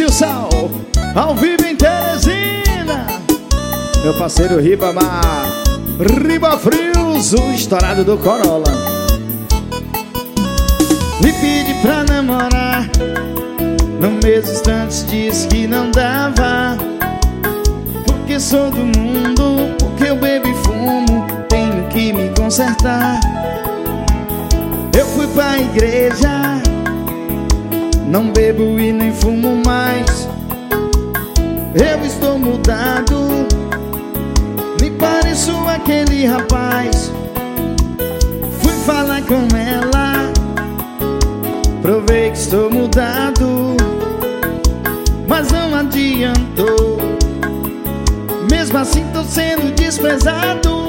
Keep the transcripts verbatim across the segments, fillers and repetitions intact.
Márcio Sal, ao vivo em Teresina. Meu parceiro Ribamar, Ribafrios, o estourado do Corolla. Me pedi pra namorar, no mesmo instante disse que não dava. Porque sou do mundo, porque eu bebo e fumo, tenho que me consertar. Eu fui pra igreja, não bebo e nem fumo mais. Eu estou mudado, me pareço aquele rapaz. Fui falar com ela, provei que estou mudado, mas não adiantou. Mesmo assim tô sendo desprezado.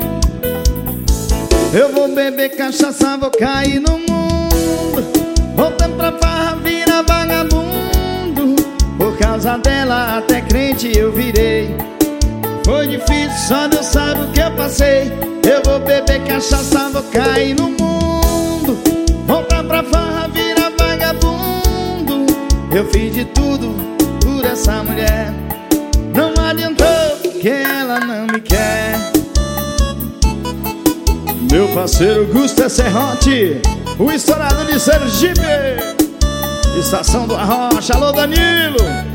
Eu vou beber cachaça, vou cair no mundo, voltando pra farra, vira vagabundo. Por causa dela até crente eu virei. Foi difícil, só Deus sabe o que eu passei. Eu vou beber cachaça, vou cair no mundo, voltar pra farra, vira vagabundo. Eu fiz de tudo por essa mulher, não adiantou porque ela não me quer. Meu parceiro Gusta Serrote, o estourado de Sergipe, Estação do Arrocha. Alô Danilo.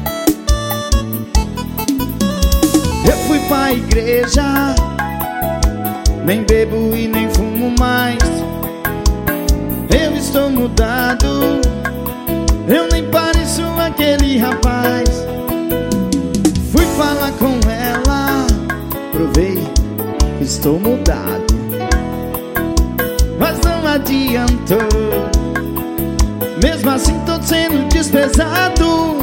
Eu fui pra igreja, nem bebo e nem fumo mais. Eu estou mudado, eu nem pareço aquele rapaz. Fui falar com ela, provei que estou mudado, mas não adiantou. Mesmo assim tô sendo desprezado.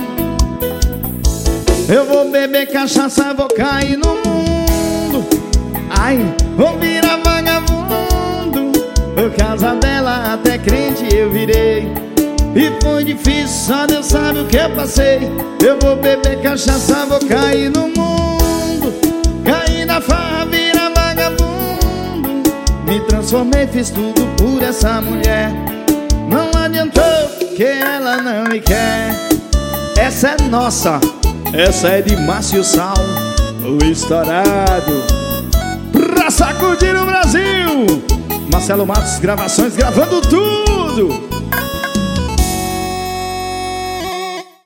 Eu vou beber cachaça, vou cair no mundo, ai, vou virar vagabundo. Por causa dela até crente eu virei. E foi difícil, só Deus sabe o que eu passei. Eu vou beber cachaça, vou cair no mundo, cair na farra, virar vagabundo. Me transformei, fiz tudo por essa mulher, não adiantou porque ela não me quer. Essa é nossa, essa é de Márcio Sal, o estourado, pra sacudir o Brasil. Marcelo Matos Gravações, gravando tudo.